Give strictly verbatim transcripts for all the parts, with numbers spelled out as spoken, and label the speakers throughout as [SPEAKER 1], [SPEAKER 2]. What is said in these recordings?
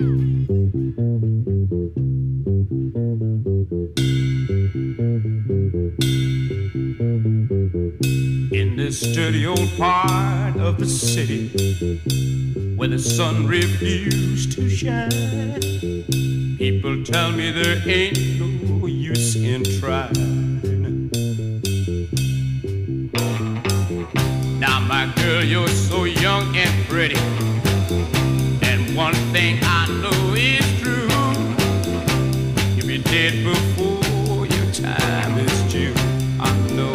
[SPEAKER 1] In this dirty old part of the city where the sun refused to shine, people tell me there ain't no use in trying. Now my girl, you're so young and pretty, and one thing I know is true, you'll be dead before your time is due. I know.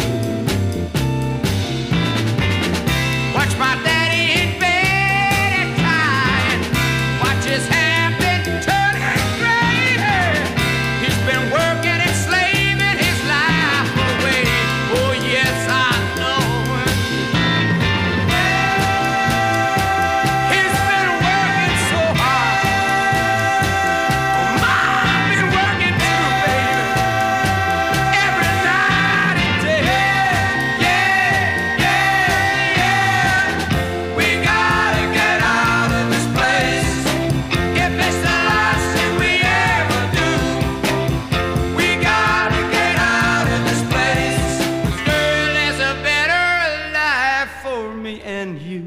[SPEAKER 1] Watch my daddy in bed at night, watch his hair been turning gray. He's been working and slaving his life away. Oh yes, I know. He's been working so hard. I've been working too, baby, every night and day. Yeah, yeah, yeah. We gotta get out of this place. If it's the last thing we ever do, we gotta get out of this place. 'Cause girl, there's a better life for me and you.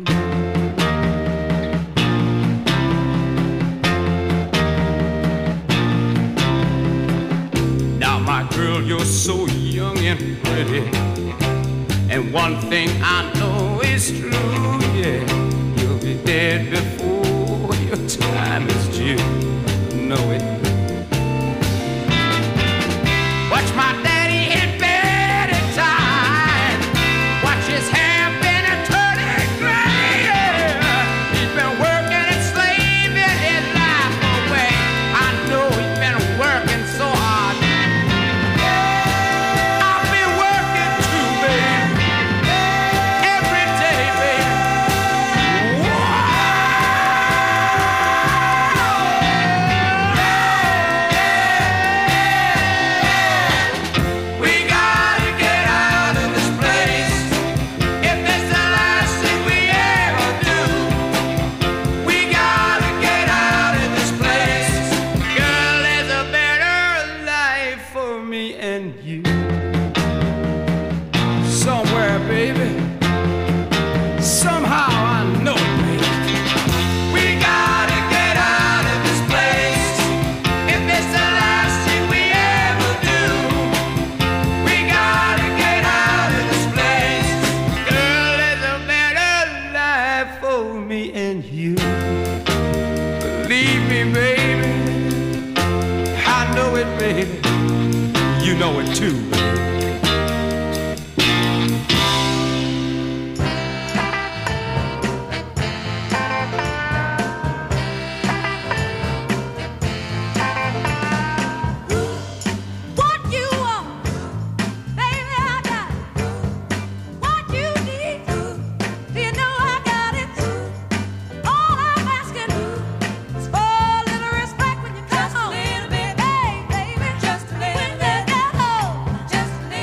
[SPEAKER 1] Now my girl, you're so young and pretty, and one thing I know is true, yeah, you'll be dead before your time is due. Know it. Watch my daddy in bed at time, watch his hair been a turning gray. He's been working and slaving his life away. I know he's been working so hard. I've been working too, baby, every day, baby. We gotta get out of this place. If it's the last thing we ever do, we gotta get out of this place. Girl, there's a better life for me and you. Somewhere, baby. Somehow I know it, baby. We gotta get out of this place. If it's the last thing we ever do, we gotta get out of this place. Girl, there's a better life for me and you. Believe me, baby, I know it, baby. You know it too, baby.
[SPEAKER 2] What you want, baby, I got it. What you need, do you know I got it? All I'm asking is for a little respect when you come home. Just a little bit, hey, baby, just a little bit. When you get home, just a little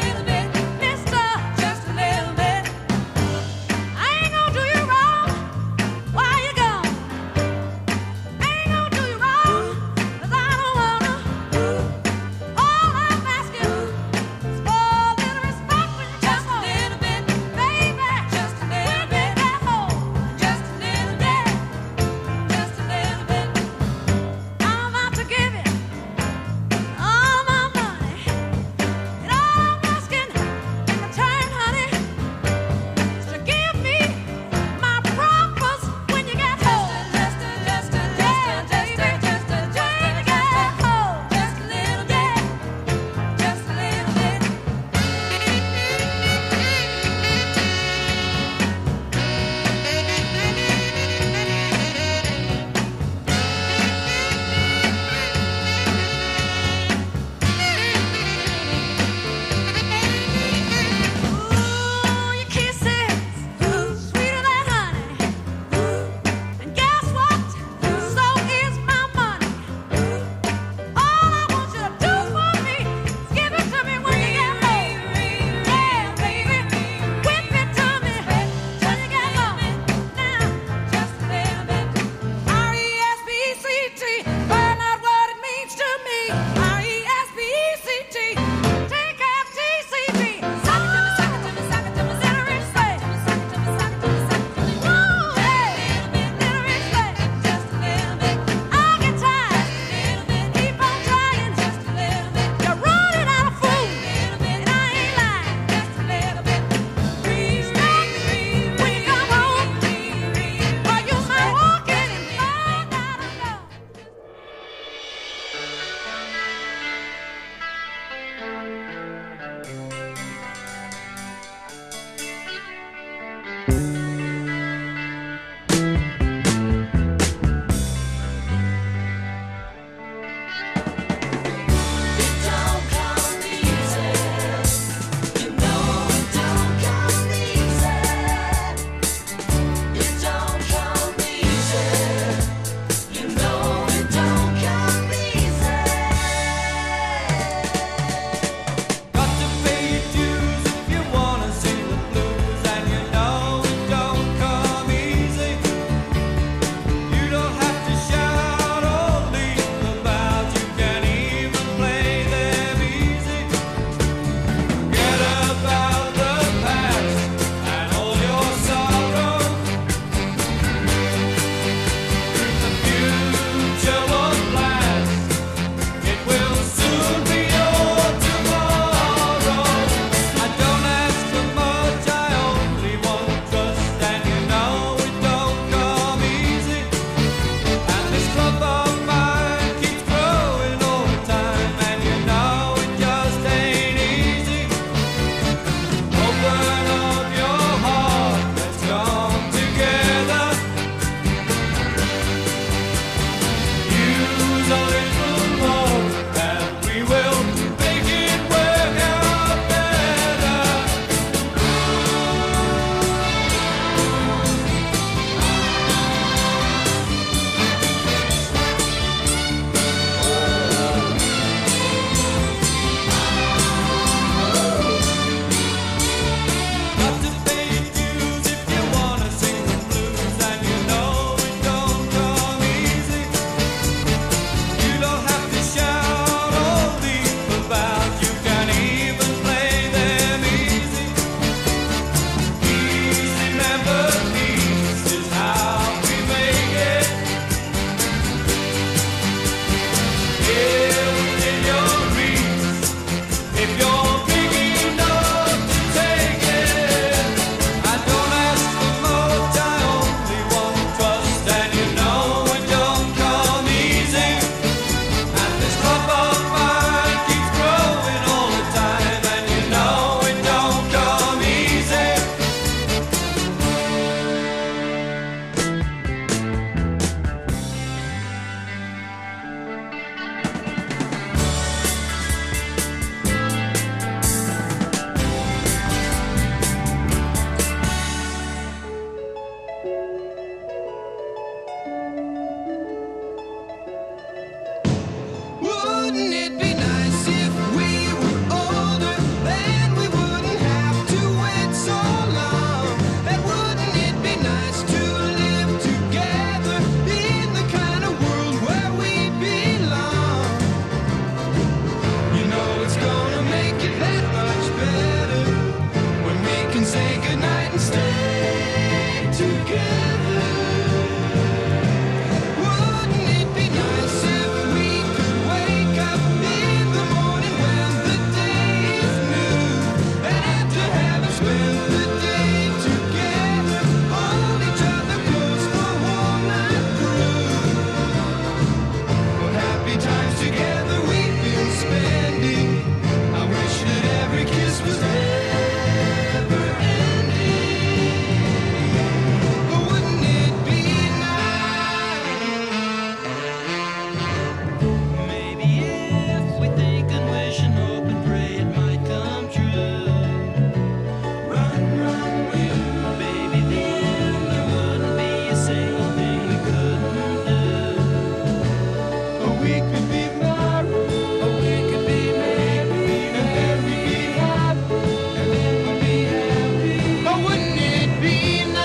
[SPEAKER 1] we could be married. Oh, we could be married, and then we'd be happy, and then we'd be happy. Oh, wouldn't it be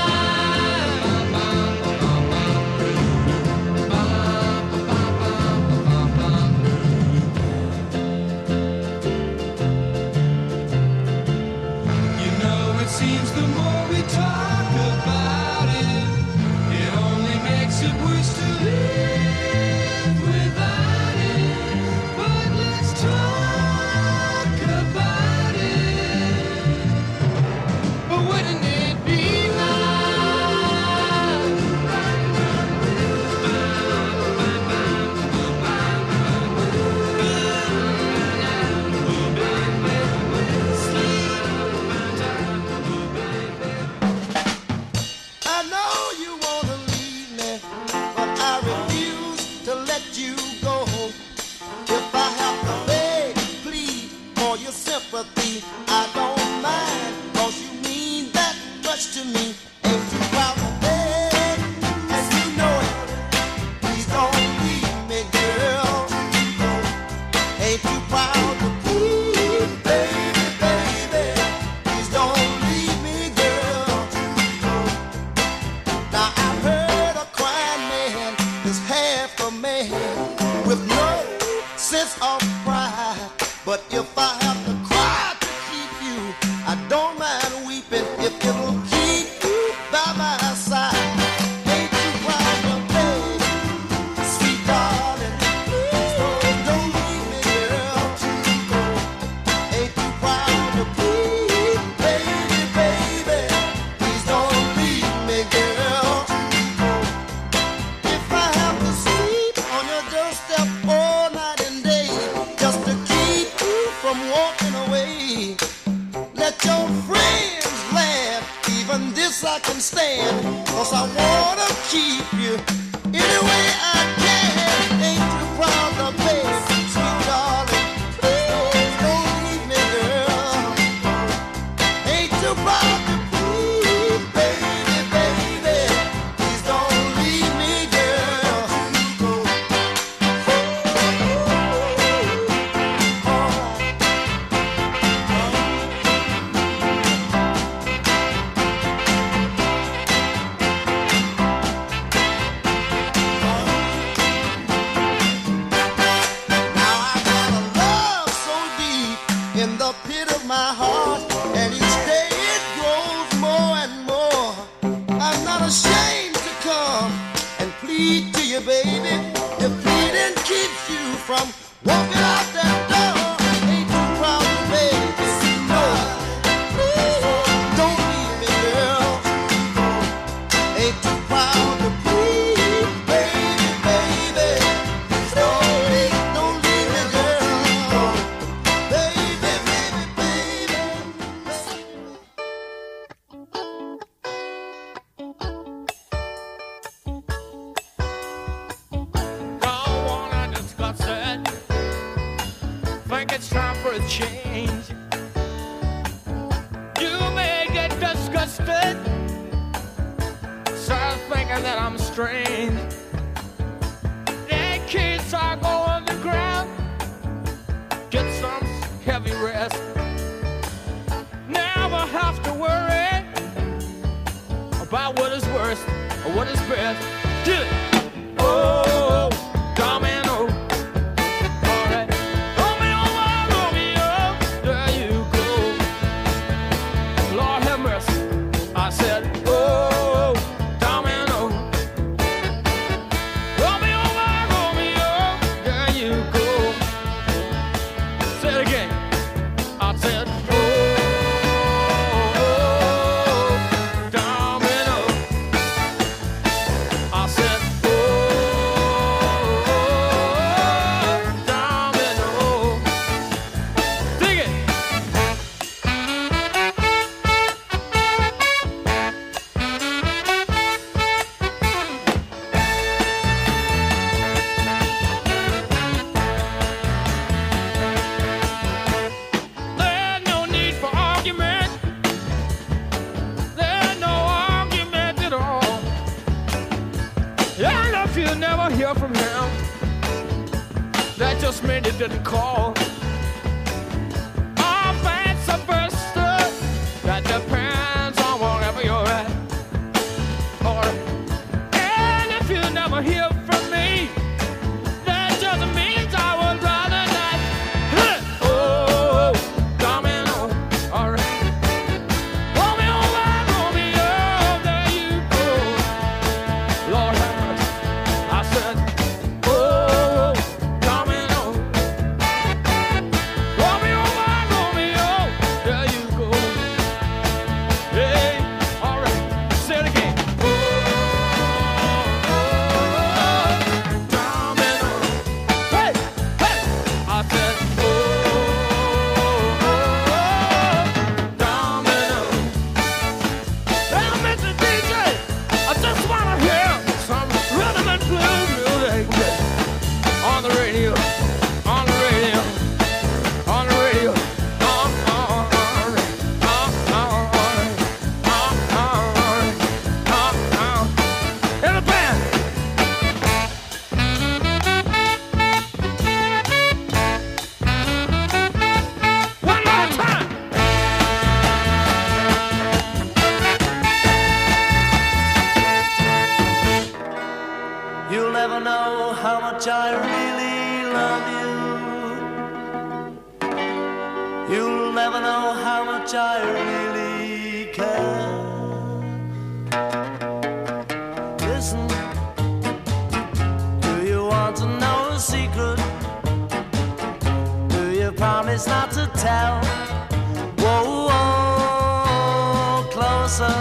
[SPEAKER 1] You know, it seems the more we talk about it, it only makes it worse to live without it. But let's talk about it. But wouldn't it be I know you wanna leave me, but I refuse to let you go. If I have to beg, plead for your sympathy, I don't mind, 'cause you mean that much to me. Ain't too proud to beg, and you know it. Please don't leave me, girl. Ain't too proud to plead, baby, baby. Please don't leave me, girl. Now I've heard a crying man is half a man with no sense of pride. But if I have to cry to keep you, I don't mind weeping if it'll keep you by my side. Ain't you proud to beg, sweet darling? Please don't, don't leave me, girl. Ain't you proud to plead, baby, baby? Please don't leave me, girl. If I have to sleep on your doorstep all night and day, just to keep you from walking away, let your friends laugh, even this I can stand, 'cause I wanna keep you any way I can. Ain't you proud to beg, sweet darling? Please don't leave me, girl. Ain't you proud to plead, baby, baby? Please don't leave me, girl. Now I got a love so deep in the pit of my heart, and each day it grows more and more. I'm not ashamed to come and plead to you, baby. If pleading keeps you from walking out that door, ain't you proud to baby? No, please don't leave me, girl. Ain't you proud to plead, baby, baby? Don't leave, don't leave me, girl. Baby, baby, baby.
[SPEAKER 3] Don't wanna discuss it. Think it's time for a change. You may get disgusted, start thinking that I'm strange. In case I go on the ground, get some heavy rest. Never have to worry about what is worst or what is best. Do it. Oh, domino. All right. Romeo, my Romeo, there you go. Lord have mercy. I said, oh, domino. Romeo, my Romeo, there you go. Say it again. I said, oh, domino. I said, oh, just mean you didn't call. Oh, vice versa, that depends on wherever you're at. Or, and if you never hear from me, that just means I would rather not. Huh. Oh, domino, all right. Romeo, Romeo, there you go. Lord have mercy, I said, oh, domino. Romeo, Romeo, there you go. Hey, all right, say it again. Oh, domino. Hey, hey, I said, oh, domino. Well, Mister D J, I just wanna hear some rhythm and blues music on the radio, on the radio, on the radio. Oh, oh, oh, oh, oh, oh, oh, oh, oh. In the band. One more time.
[SPEAKER 4] You'll never know how much I really love you. You'll never know how much I really care. Listen, do you want to know a secret? Do you promise not to tell? Whoa, whoa, closer.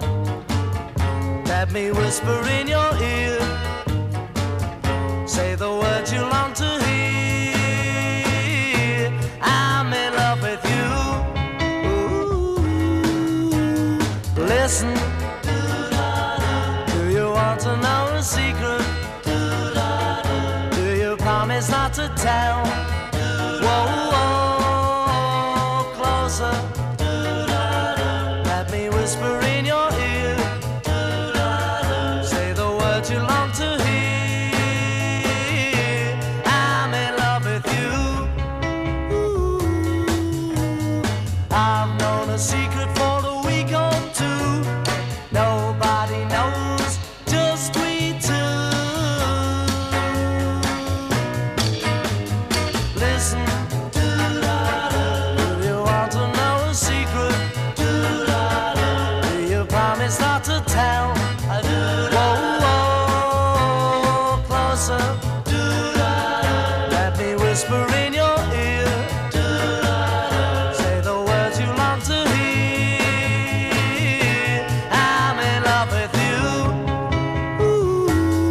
[SPEAKER 4] Let me whisper in your ear. Say the words you long to hear. I'm in love with you. Ooh. Listen. Do you want to know a secret? Do you promise not to tell? Whoa, whoa, closer. Let me whisper in your ear. Say the words you long to hear. I'm in love with you. Ooh. I've known a secret for a week or two. Nobody knows, just we two. Listen. Do you want to know a secret? Do you promise not to tell? Whoa, whoa, closer. Let me whisper in your ear. Say the words you long to hear. I'm in love with you. Ooh.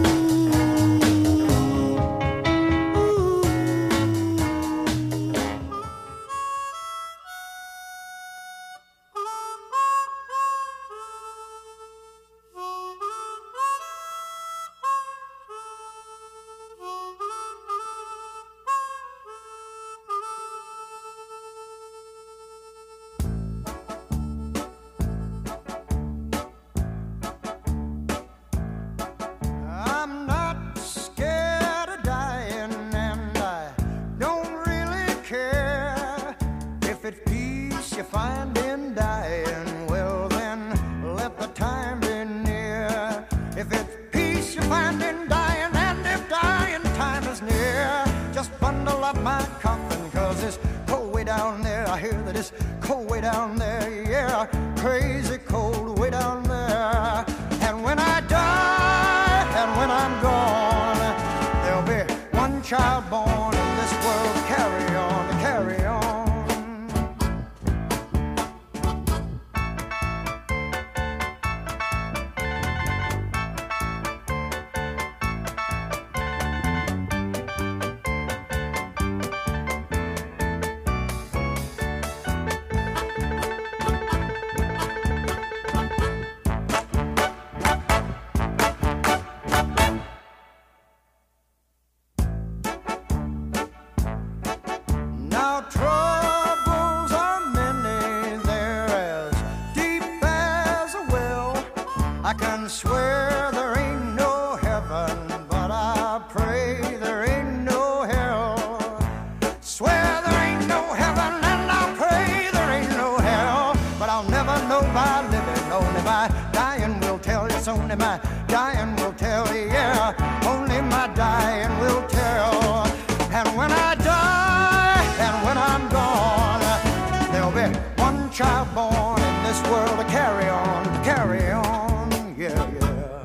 [SPEAKER 5] I'm not scared of dying, and I don't really care. If it's peace you find in dying, well then let the time be near. If it's peace you find in dying, and if dying time is near, just bundle up my coffin, cause it's cold way down there. I hear that it's cold way down there, yeah, crazy cold way down there. And when I die, and when I'm gone, there'll be one child born, and this world carry on, carry on. I die and will tell. And when I die and when I'm gone, there'll be one child born in this world to carry on, to carry on, yeah, yeah.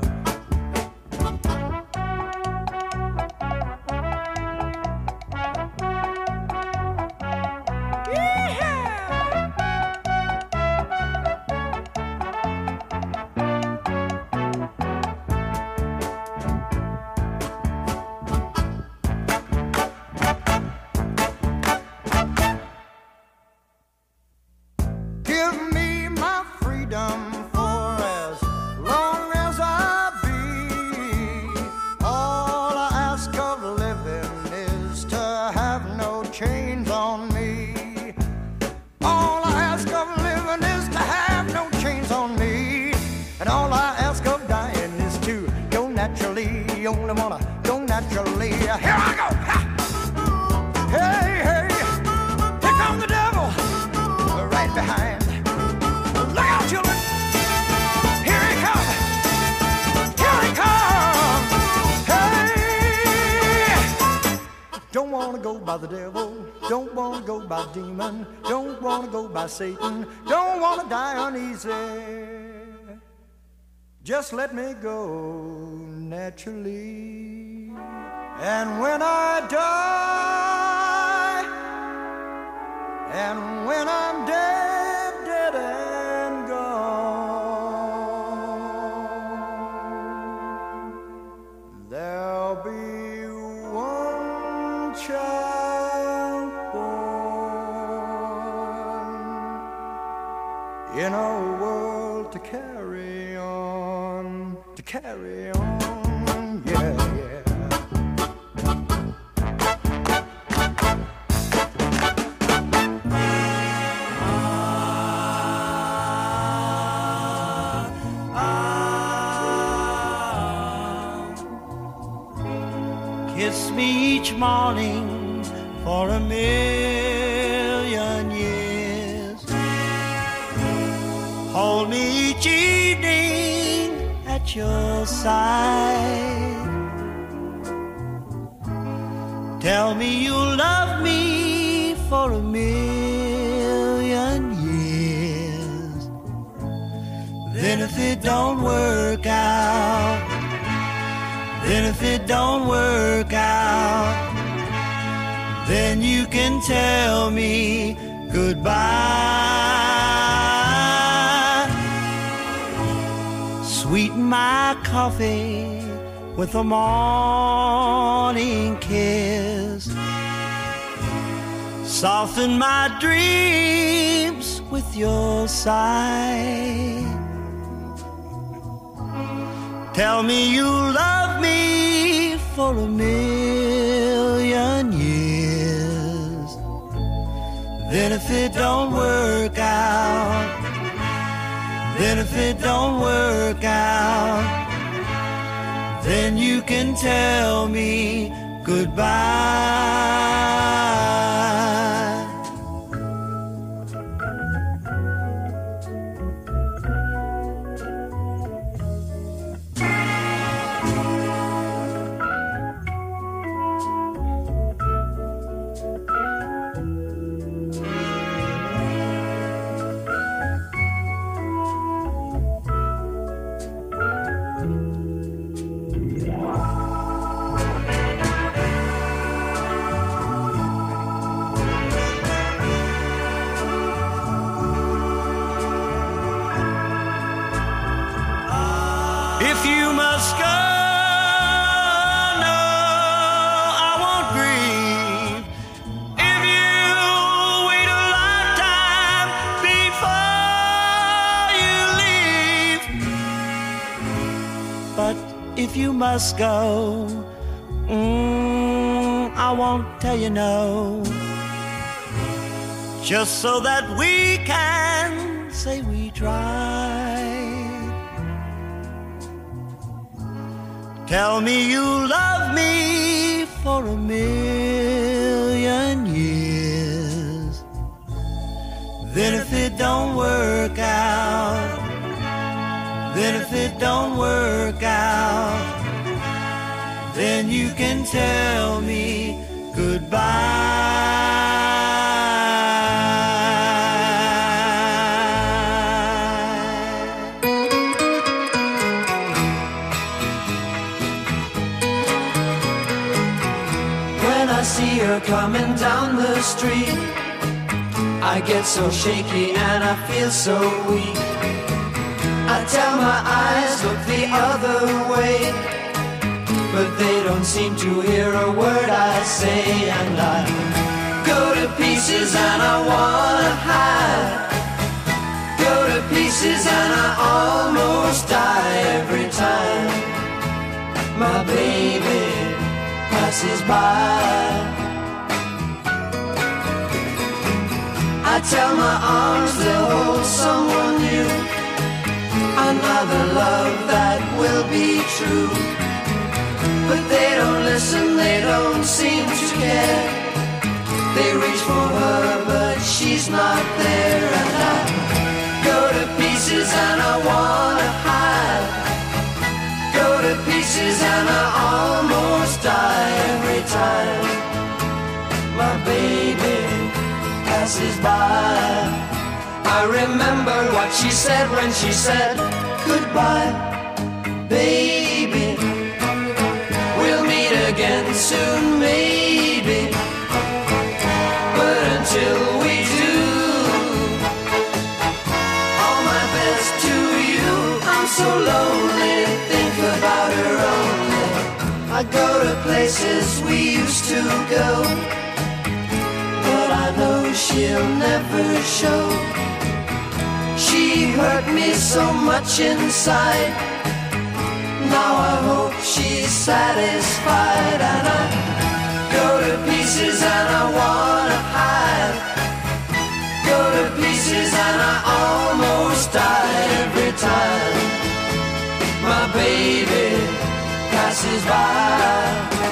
[SPEAKER 5] Give me my freedom for as long as I be. All I ask of living is to have no chains on me. All I ask of living is to have no chains on me. And all I ask of dying is to go naturally. You only wanna go naturally. Here I go! Ha! Hey, hey! Here comes the devil! Right behind. Look out, children! Here he comes! Here he comes! Hey! Don't wanna go by the devil. Don't wanna go by demon. Don't wanna go by Satan. Don't wanna die uneasy. Just let me go naturally. And when I die, and when I'm dead, dead and gone, there'll be one child born in a world to carry on, to carry on, yeah, yeah.
[SPEAKER 4] Kiss me each morning for a million years. Hold me each evening at your side. Tell me you love me for a million years. Then if it don't work out, then if it don't work out, then you can tell me goodbye. Sweeten my coffee with a morning kiss. Soften my dreams with your sigh. Tell me you love me for a million years. Then if it don't work out, then if it don't work out, then you can tell me goodbye. If you must go, no, I won't grieve. If you wait a lifetime before you leave. But if you must go, mm, I won't tell you no. Just so that we can say we tried. Tell me you love me for a million years. Then if it don't work out, then if it don't work out, then you can tell me goodbye. When I see her coming down the street, I get so shaky and I feel so weak. I tell my eyes, look the other way, but they don't seem to hear a word I say. And I go to pieces and I wanna hide, go to pieces and I almost die every time my baby passes by. I tell my arms they'll hold someone new, another love that will be true. But they don't listen, they don't seem to care. They reach for her, but she's not there. And I go to pieces and I wanna hide, go to pieces and I almost die every time my baby passes by. I remember what she said when she said goodbye, baby. We'll meet again soon, maybe, but until we do, all my best to you. I'm so lonely, think about her only. I go to places we used to go, but I know she'll never show. She hurt me so much inside, now I hope she's satisfied. And I go to pieces and I wanna hide, go to pieces and I almost die every time my baby passes by.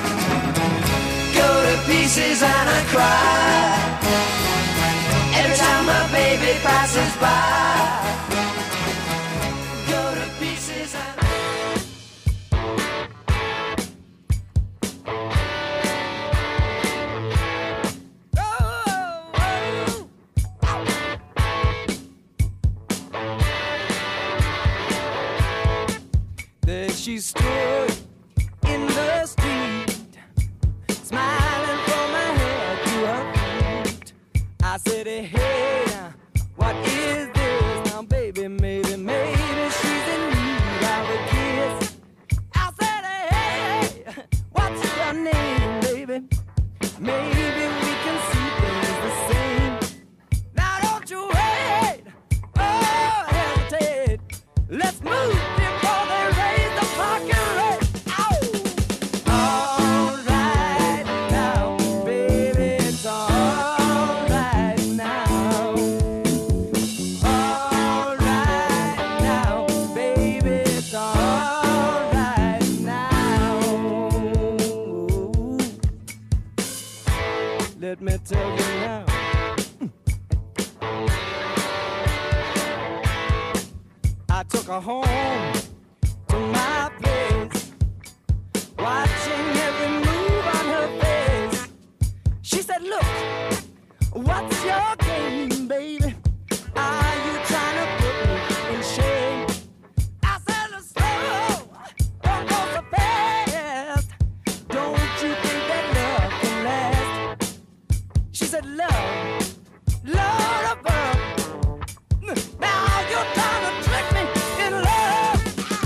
[SPEAKER 4] Go to pieces and I cry every time my baby passes by. Go to pieces and
[SPEAKER 3] There she stood in the street, smiling from her head to her feet. I said, hey, what is this now, baby? Maybe, maybe she's in need of a kiss. I said, hey, what's your name, baby? Maybe we can see things the same. Now don't you wait, oh, hesitate. Let's move before they raise the fucking rate. All right now, baby, it's all right now. All right now, baby, it's all right now. Let me tell you now. I took her home to my place, watching every move on her face. She said, look, what's your game, baby? Are you trying to put me in shame? I said, slow, don't go so fast. Don't you think that love can last? She said, love, love above. Now you're trying to trick me in love.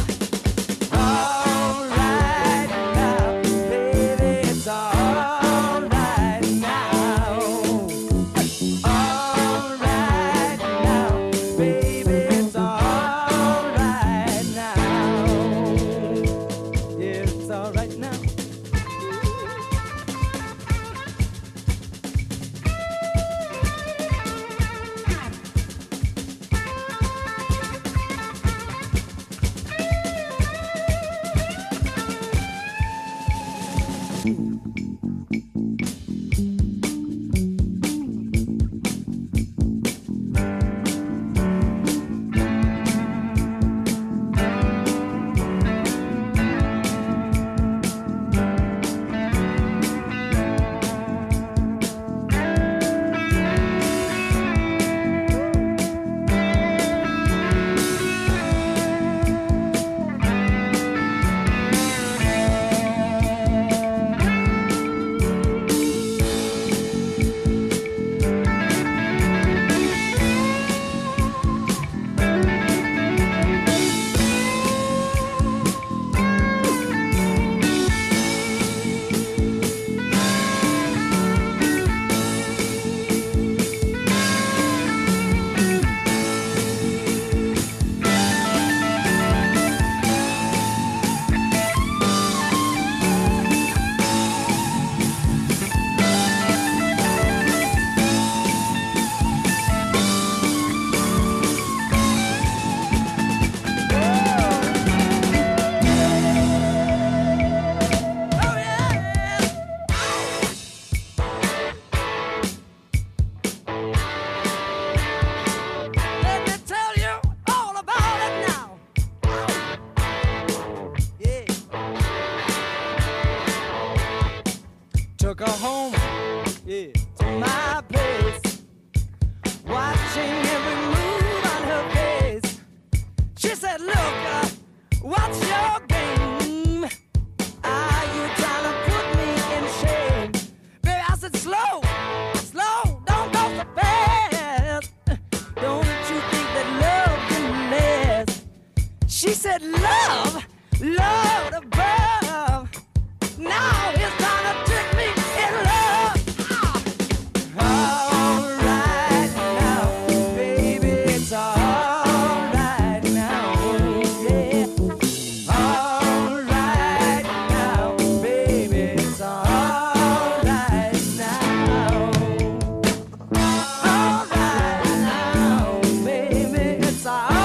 [SPEAKER 3] All right now, baby, it's all right now. All right now, baby, it's all right now. Yeah, it's all right now.
[SPEAKER 5] took her home, yeah, to my place, watching every move on her face. She said, look, uh, what's your game? Are you trying to put me in shame? Baby, I said, slow, slow, don't go so fast. Don't you think that love can last? She said, love, love above. Now it's time to trick me in love. All right now, baby, it's all right now, yeah. All right now, baby, it's all right now. All right now, baby, it's all right.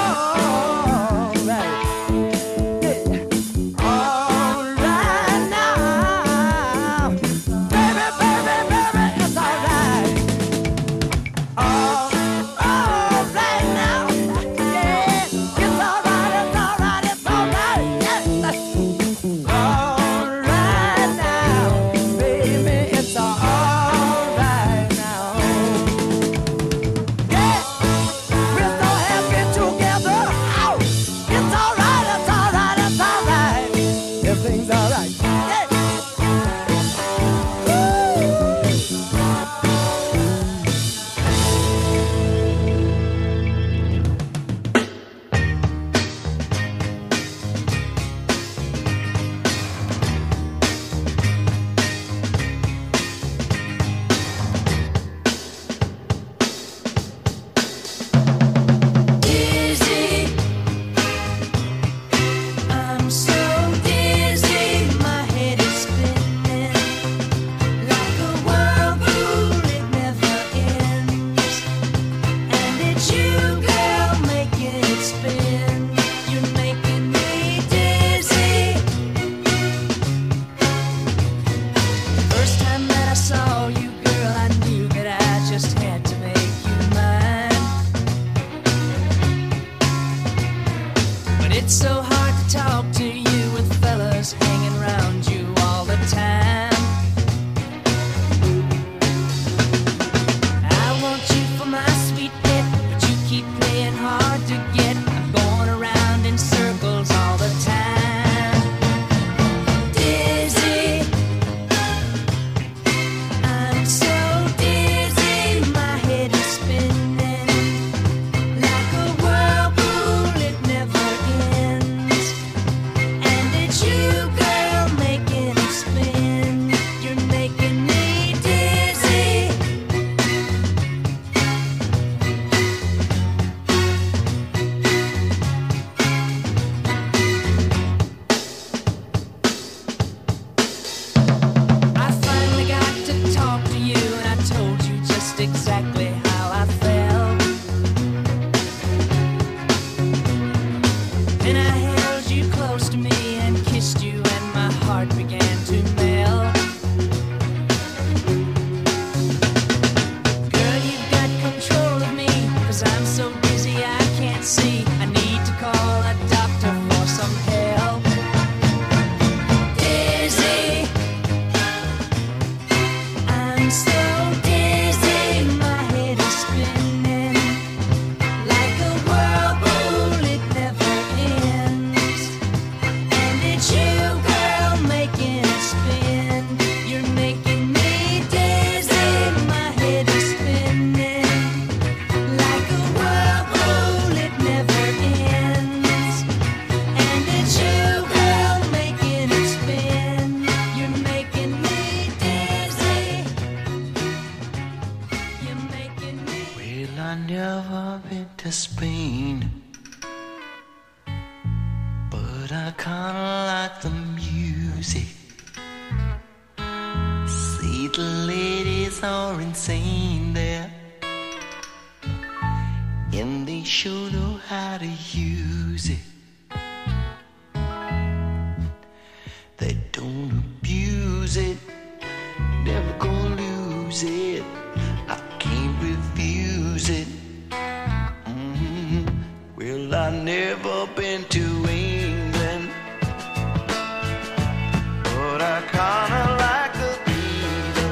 [SPEAKER 4] I've never been to England, but I kinda like the beat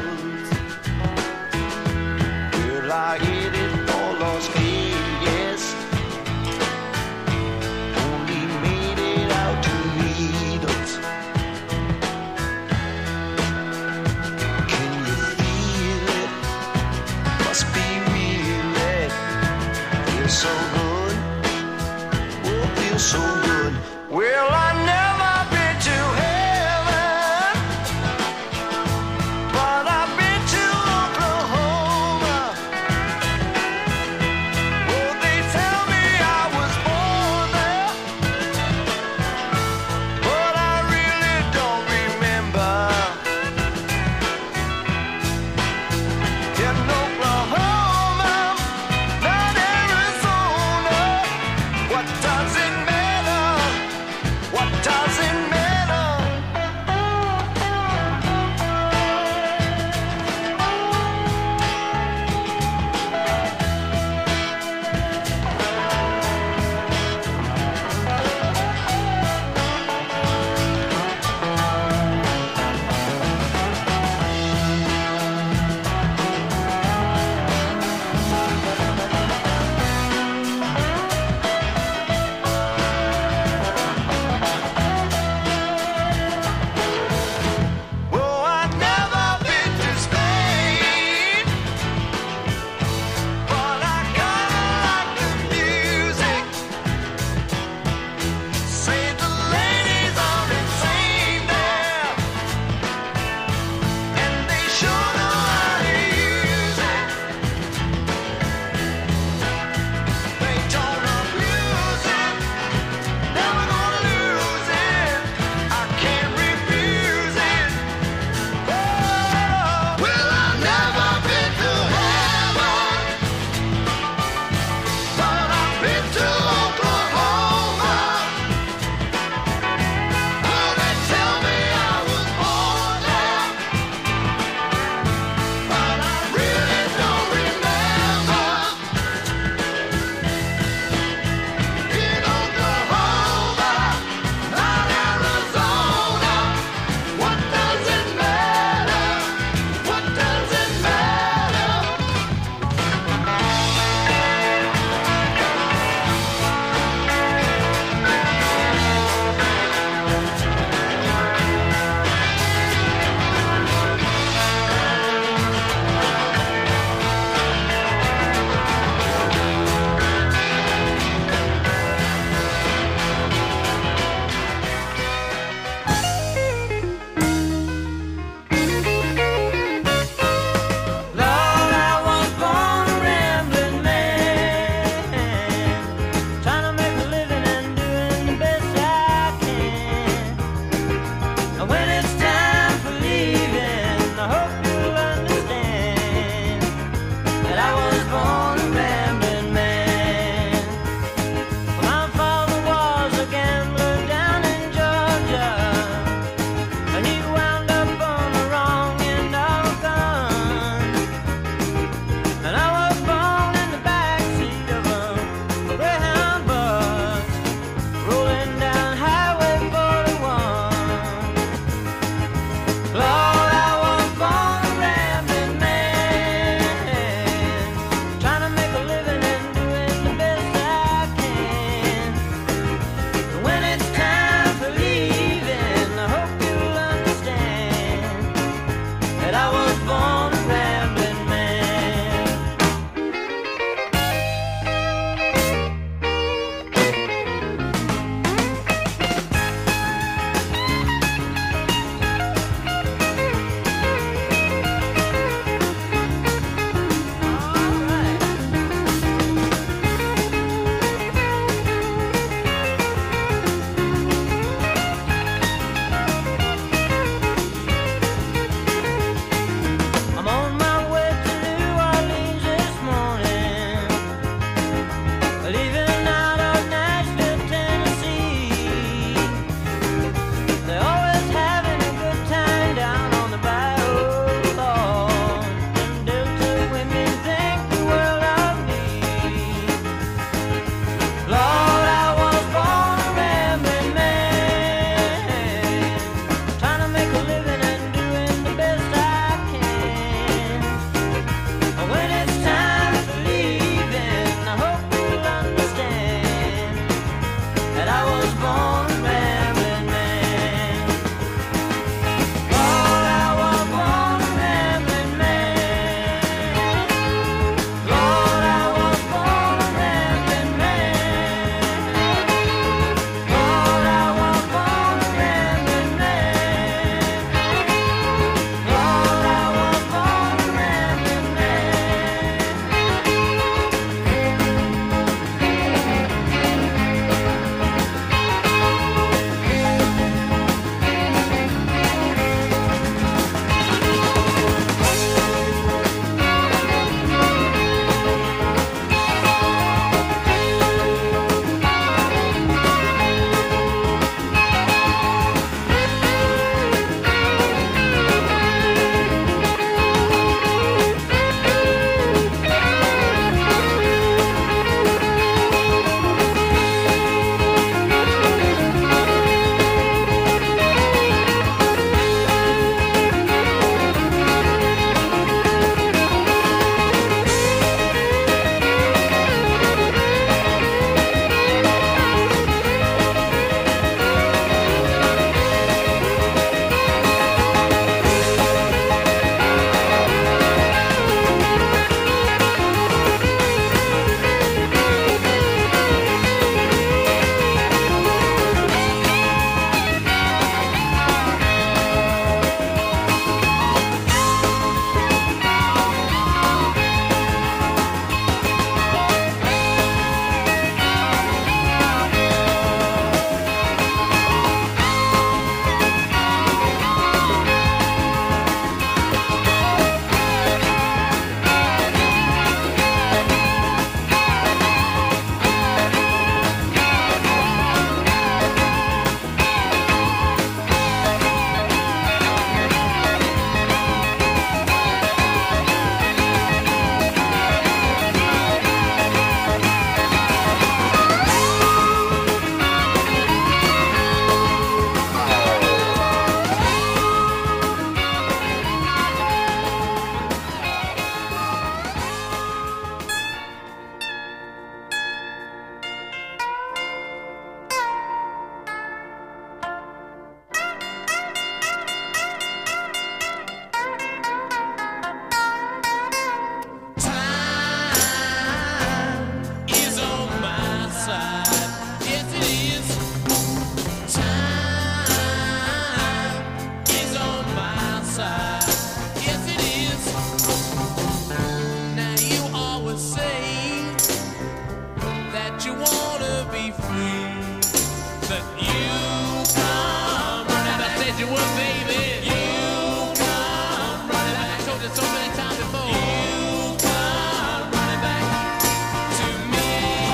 [SPEAKER 3] anytime before. You come running back to me.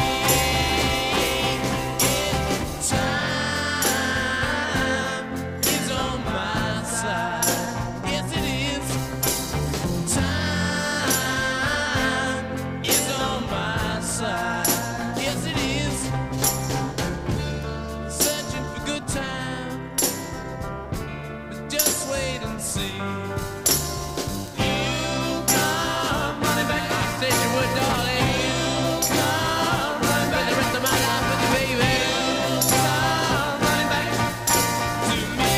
[SPEAKER 3] Time is on my side. Yes, it is. Time is on my side. Yes, it is. Searching for good time, but just wait and see. You come running back. I said you would, darling. You come running back. The rest of my life with you, baby. You come running back to me.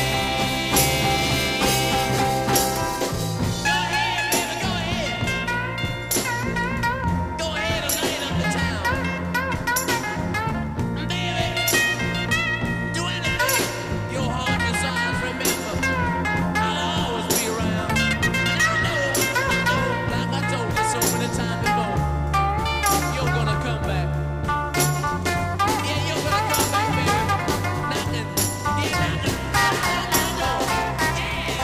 [SPEAKER 3] Go ahead, baby, go ahead. Go ahead and light up the town. Baby, do anything your heart desires. Remember, I'll always be around. I know, I know, like I told you so many times before, you're gonna come back. Yeah, you're gonna come back, baby. Knocking, yeah, knocking on my door. Yeah.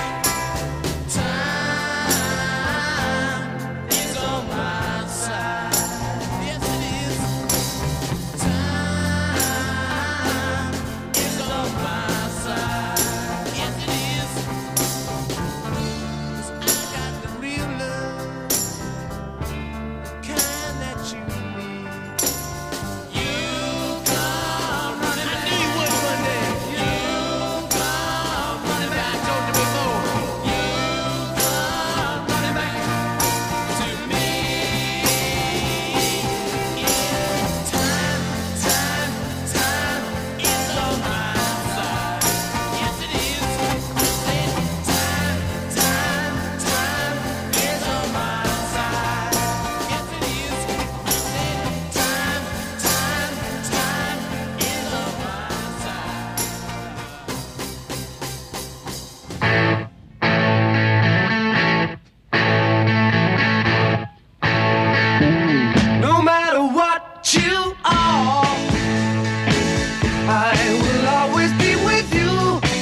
[SPEAKER 3] Time is on my side. Yes, it is. Time is on my side. Yes, it is. 'Cause I got the real love, the kind that you need. You come running back. I knew you would one day. You come running back. I told you before. You come running back to me. Yeah. Time, time, time is on my side. Yes, it is. I said time, time, time is on my side. Yes, it is. I said time, time, time is on my side.
[SPEAKER 4] No matter what you are, I will always be with you.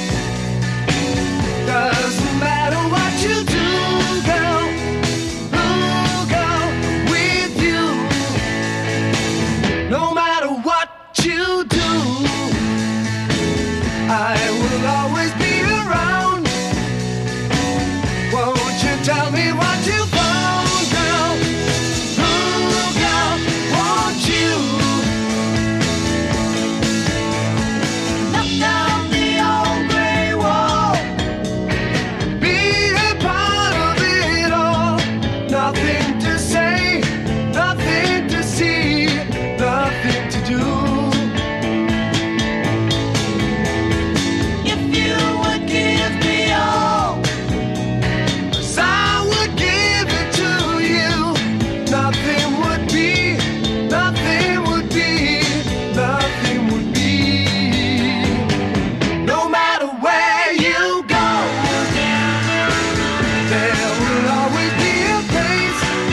[SPEAKER 4] Doesn't matter what you do, girl, ooh, girl, with you. No matter what you do, I will always be around. Won't you tell me what you found, girl? Ooh, girl, won't you knock down the old gray wall? Be a part of it all. Nothing to say, nothing to see, nothing to do. If you would give me all, 'cause I would give it to you. Nothing would be, nothing would be, nothing would be. No matter where you go, there will always be a place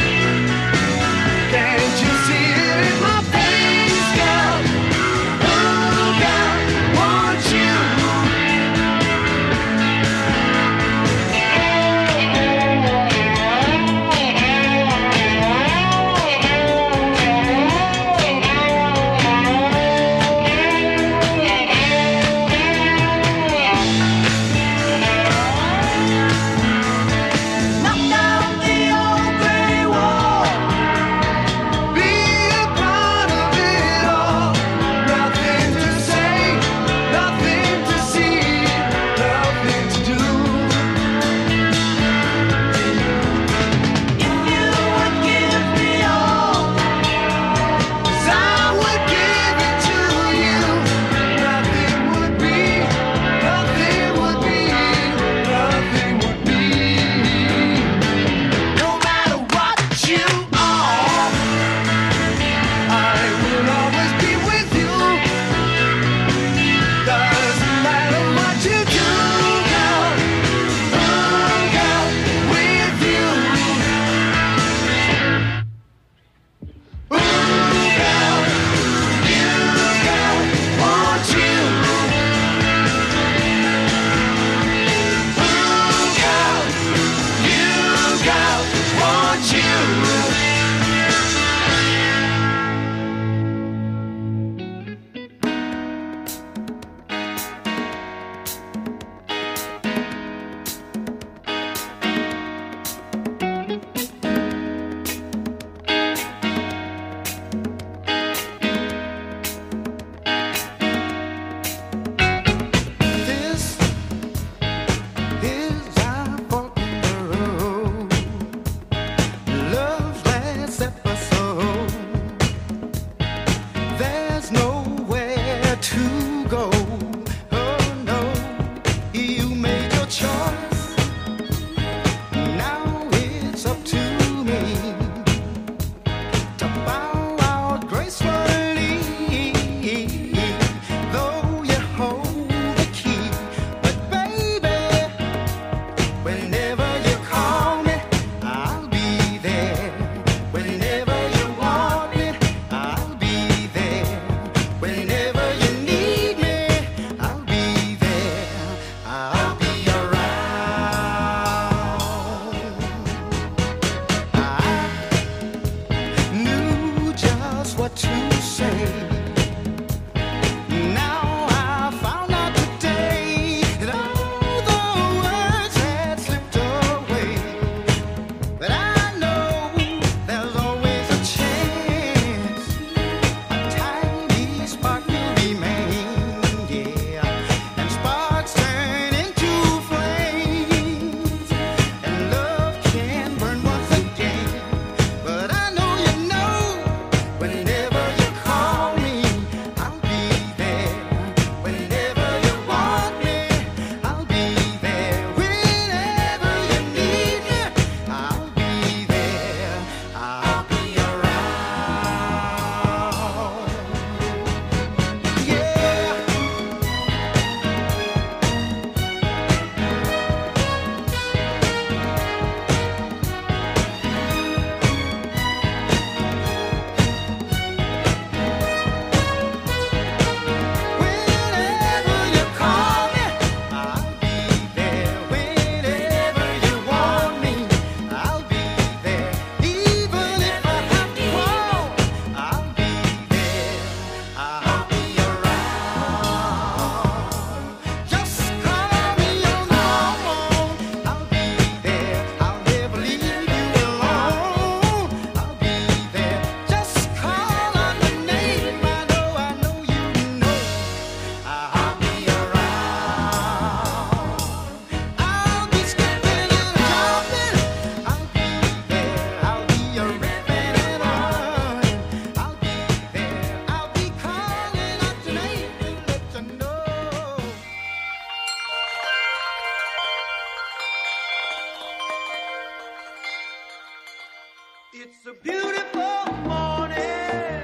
[SPEAKER 4] It's a beautiful morning.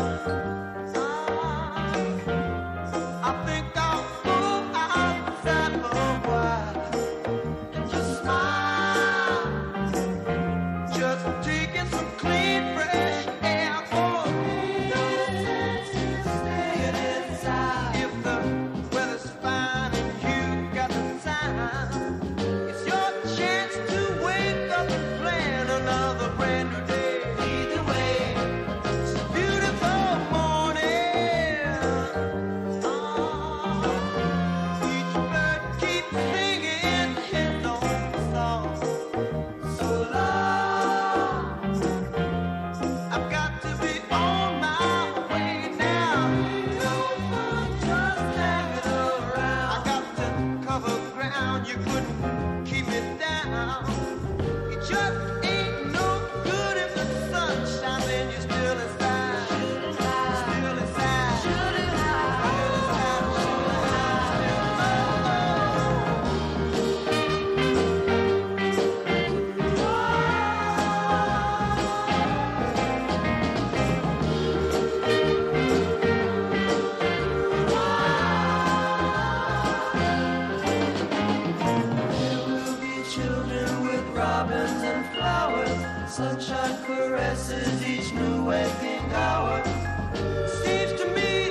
[SPEAKER 4] I think I'll go outside for a while and just smile. Just taking some clean, fresh air for me. No sense in staying inside. If the weather's fine and you've got the time, it's your chance to wake up and plan another brand new day. Either way, it's a beautiful morning. Oh, each bird keeps singing his own song. So long, I've got to be on my way now. No more just hanging around. I got to cover ground. You couldn't keep me down. It just ain't no good if the sun's shining. You're still inside. Still inside. Still inside. Still inside. There will be children with robins and flowers. Sunshine caresses each new waking hour. Seems to me